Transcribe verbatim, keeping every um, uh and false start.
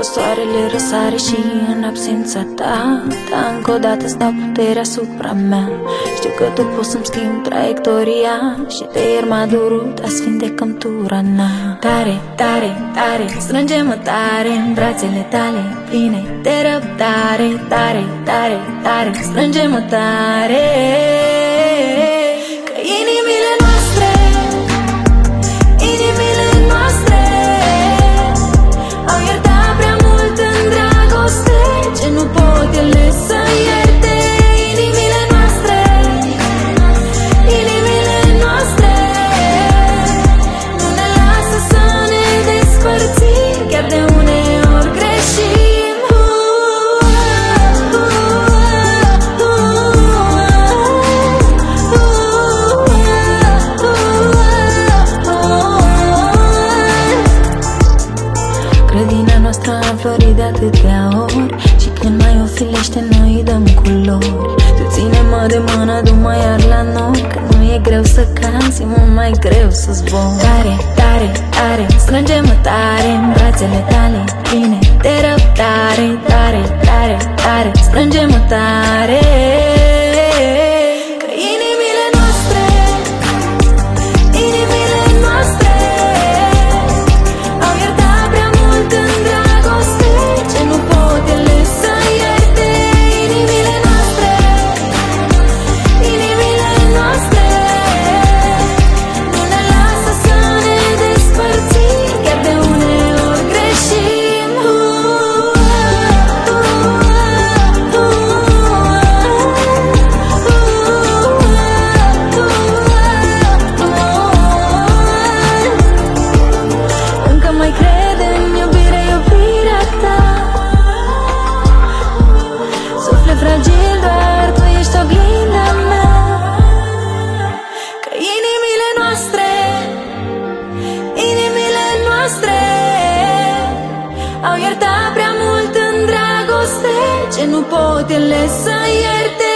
soarele răsare și în absența ta, ta încă o dată stau puterea asupra mea. Știu că tu poți să-mi schimbi traiectoria și de ieri m-a durut, azi vindecăm tu rana. Tare, tare, tare, strânge-mă tare în brațele tale pline de răbdare. Tare, tare, tare, strânge-mă tare, că inimile noastre, inimile noastre au iertat prea mult în dragoste ce nu pot ele să ierte. Inimile noastre, inimile noastre nu ne lasă să ne despărțim, chiar de uneori greșim. Grădina noastră a înflorit de atâtea ori și când mai o filește noi îi dăm culori. Tu ține-mă de mână, du-mă iar la nori, că nu e greu să cazi, e mult mai greu să zbor. Tare, tare, tare, strânge-mă tare în brațele tale pline de răbdare. Tare, tare, tare, strânge-mă tare, că inimile noastre, inimile noastre au iertat prea mult în dragoste ce nu pot ele să ierte. Inimile noastre, inimile noastre nu ne lasă să ne despărțim, chiar de uneori greșim. Încă mai cred în iubire, iubirea ta, suflet fragil, doar tu ești oglinda mea. Că inimile noastre, inimile noastre au iertat prea mult în dragoste ce nu pot ele să ierte.